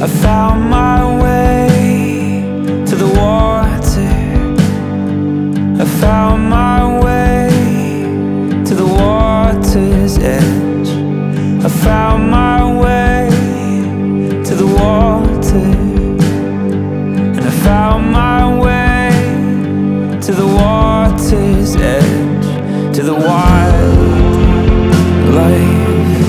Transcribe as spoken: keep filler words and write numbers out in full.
I found my way to the water. I found my way to the water's edge. I found my way to the water. And I found my way to the water's edge, to the wildlife.